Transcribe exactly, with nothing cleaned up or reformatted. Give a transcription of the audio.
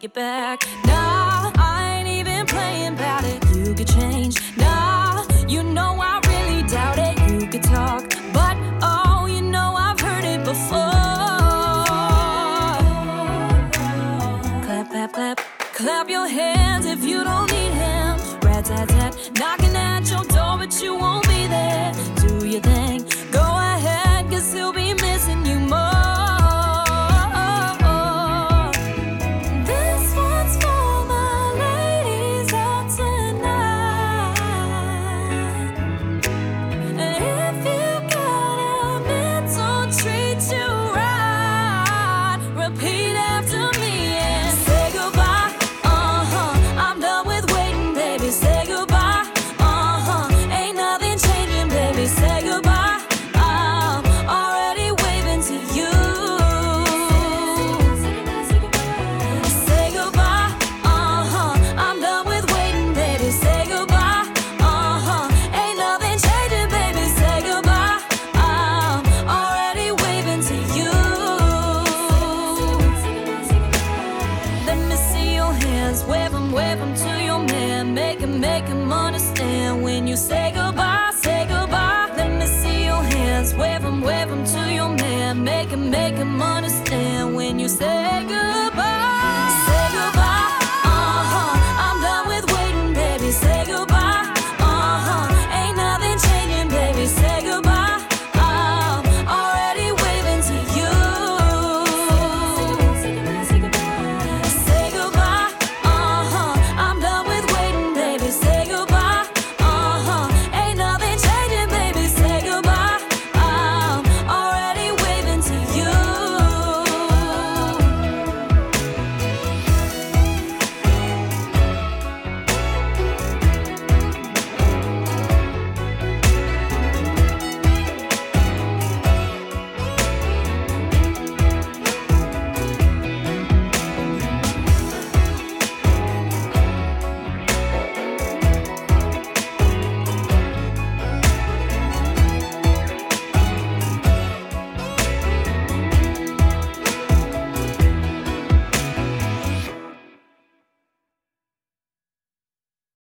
it back. Nah, I ain't even playing about it. You could change. Nah, you know I really doubt it. You could talk, but oh, you know I've heard it before. Clap, clap, clap. Clap your hands if you don't need him. Rat-tat-tat, knocking at your door, but you won't be there. Do your thing, go ahead, cause he'll be missing you more. This one's for my ladies out tonight. And if you got a mental treat you right, repeat after me and say goodbye. Uh-huh, I'm done with waiting, baby. Say goodbye. Uh-huh, ain't nothing changing, baby. Say goodbye. I'm already waving to you. Say goodbye. Uh-huh, I'm done with waiting, baby. Say goodbye. Uh-huh, ain't nothing changing, baby. Say goodbye. I'm already waving to you. Let me see your hands, wave 'em, wave 'em to your man. Make him, make him understand when you say goodbye, say goodbye. Let me see your hands, wave 'em, wave 'em to your man. Make him, make him understand when you say